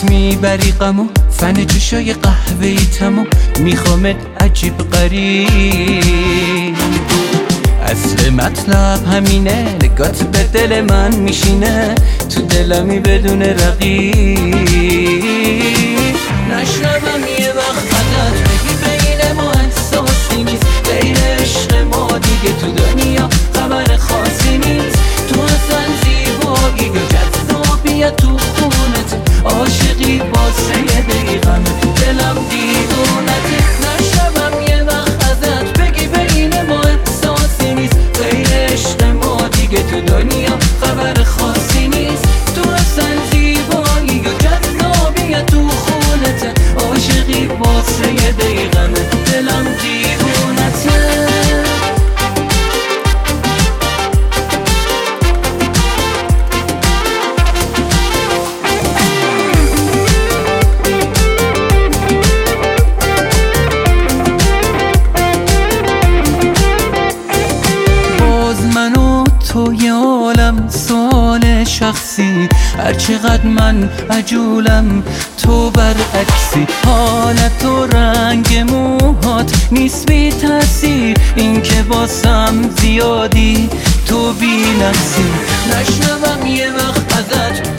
میبری غمو، فن چشای قهوه‌ای تموم، میخوامت عجیب غریب. اصل مطلب همینه، نگات به دل من میشینه، تو دلمی بدون رقیب. نشنوم یه وقت ازت بگی بین ما احساسی نیست، غیر عشق ما دیگه تو دنیا خبر خاصی نیست. تو اصلا زیبایی و جذابیت تو خونت، عاشقی واسه یه دقیقم تو دلم دیوونته. نشنوم یه وقت ازت بگی بین ما احساسی نیست، غیر عشق ما دیگه تو دنیا خبر خاصی نیست. تو اصلا زیبایی و جذابیت تو خونت، عاشقی واسه یه دقیقم تو دلم دیوونته. تو یه عالم سوال شخصی، هرچقدر من عجولم تو برعکسی. حالت و رنگ موهات نیست بی تاثیر، این که واسم زیادی تو بی نفسی. نشنوم یه وقت ازت